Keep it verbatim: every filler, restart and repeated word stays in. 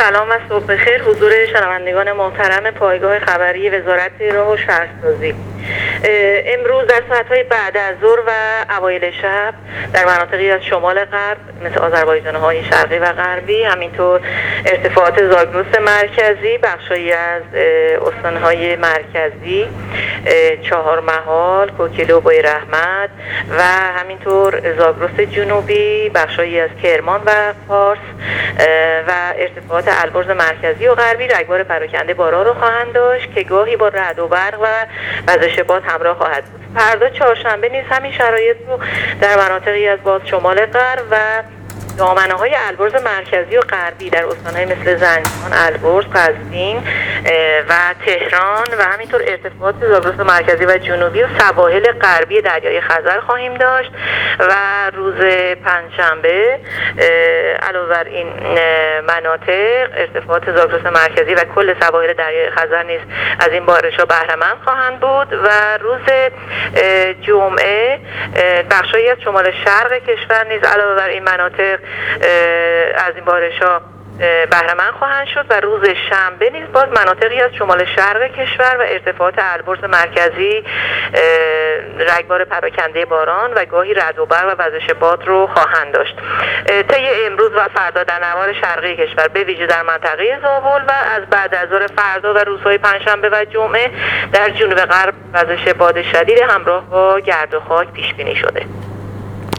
سلام و صبح بخیر حضور شنوندگان محترم پایگاه خبری وزارت راه و شهرسازی. امروز در ساعت‌های بعد از ظهر و اوایل شب در مناطقی از شمال غرب مثل آذربایجان‌های شرقی و غربی، همینطور ارتفاعات زاگرس مرکزی، بخشایی از استان‌های مرکزی، چهارمحال، کوکیلو، بوی رحمت و همینطور زاگرس جنوبی، بخشایی از کرمان و فارس و ارتفاعات البرز مرکزی و غربی رگبار پراکنده باران رو خواهند داشت که گاهی با رعد و برق و وزش باد همراه خواهد بود. فردا چهارشنبه نیز همین شرایط رو در مناطقی از باز شمال غرب و دامنه های البرز مرکزی و غربی در استان‌های مثل زنجان، البرز، قزوین و تهران و همینطور ارتفاعات زاگرس مرکزی و جنوبی و سواحل غربی دریای خزر خواهیم داشت و روز پنجشنبه علاوه بر این مناطق ارتفاعات زاگرس مرکزی و کل سواحل دریای خزر نیز از این بارش‌ها بهره مند خواهند بود و روز جمعه بخشایی از شمال شرق کشور نیز علاوه بر این مناطق از این بارش‌ها بهره مند خواهند شد و روز شنبه نیز باز مناطقی از شمال شرق کشور و ارتفاعات البرز مرکزی رگبار پراکنده باران و گاهی رعد و برق و وزش باد رو خواهند داشت. طی امروز و فردا در نوار شرقی کشور به ویژه در منطقه زابل و از بعد از ظهر فردا و روزهای پنجشنبه و جمعه در جنوب غرب وزش باد شدید همراه با گرد و خاک پیش بینی شده.